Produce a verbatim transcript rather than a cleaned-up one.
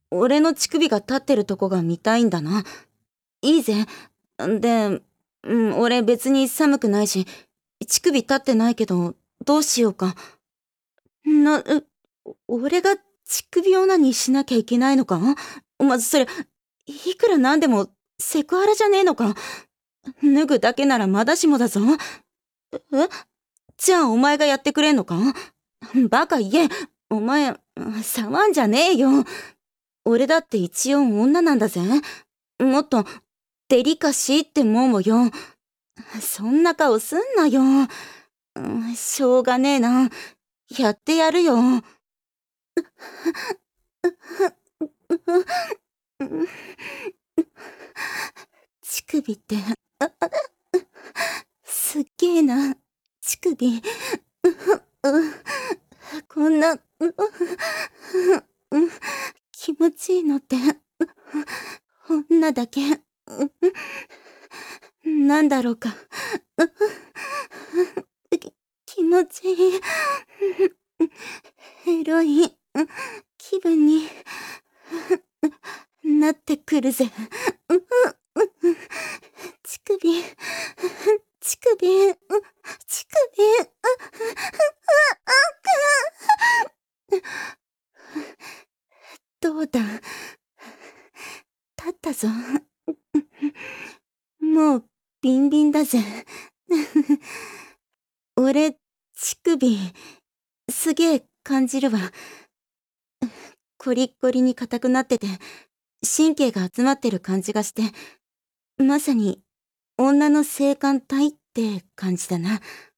俺の乳首が立ってるとこが見たいんだな。いいぜ。で、うん、俺別に寒くないし、乳首立ってないけど、どうしようか。な、う、俺が乳首オナニーしなきゃいけないのか？まずそれ、いくらなんでもセクハラじゃねえのか？脱ぐだけならまだしもだぞ。え？じゃあお前がやってくれんのか？バカ言え。お前、触んじゃねえよ。俺だって一応女なんだぜ。もっと、デリカシーってもんをよ。そんな顔すんなよ。うん、しょうがねえな。やってやるよ。乳首って、すっげえな。乳首。こんな、気持ちいいのって、女だけ、なんだろうか。き気持ちいい。エロい気分になってくるぜ。乳首、乳首、乳首。どうだ。立ったぞ。もうビンビンだぜ。俺、乳首、すげえ感じるわ。コリッコリに硬くなってて、神経が集まってる感じがして、まさに女の性感帯って感じだな。